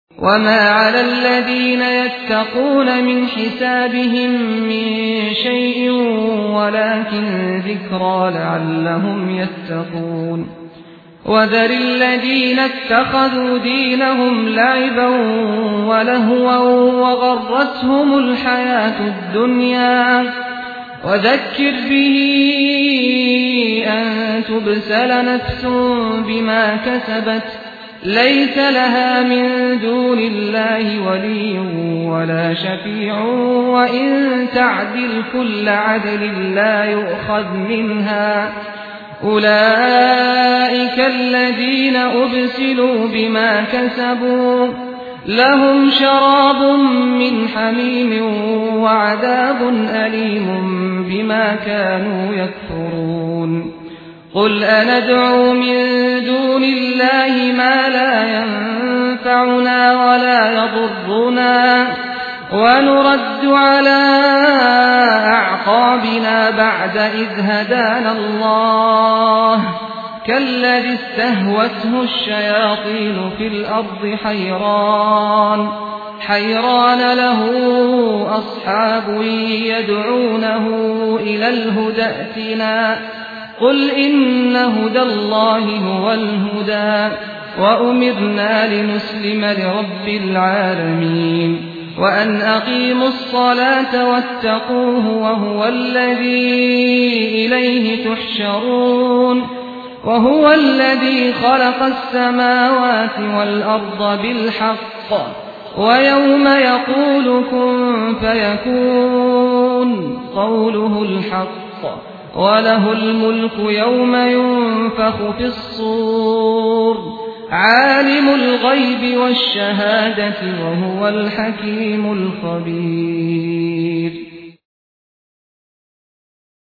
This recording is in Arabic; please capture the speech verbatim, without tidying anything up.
وما على الذين يتقون من حسابهم من شيء ولكن ذكرى لعلهم يتقون وذر الذين اتخذوا دينهم لعبا ولهوا وغرتهم الحياة الدنيا وذكر به أن تبسل نفس بما كسبت ليس لها من دون الله ولي ولا شفيع وإن تعدل كل عدل لا يؤخذ منها أولئك الذين أبسلوا بما كسبوا لهم شراب من حميم وعذاب أليم بما كانوا يكفرون قل أندعو من دون الله ما لا ينفعنا ولا يضرنا ونرد على أعقابنا بعد إذ هدانا الله كالذي استهوته الشياطين في الأرض حيران حيران له أصحاب يدعونه إلى الهدى ائتنا قل إن هدى الله هو الهدى وأمرنا لنسلم لرب العالمين وأن أقيموا الصلاة واتقوه وهو الذي إليه تحشرون وهو الذي خلق السماوات والأرض بالحق ويوم يقول كن فيكون قوله الحق وله الملك يوم ينفخ في الصور عالم الغيب والشهادة وهو الحكيم الخبير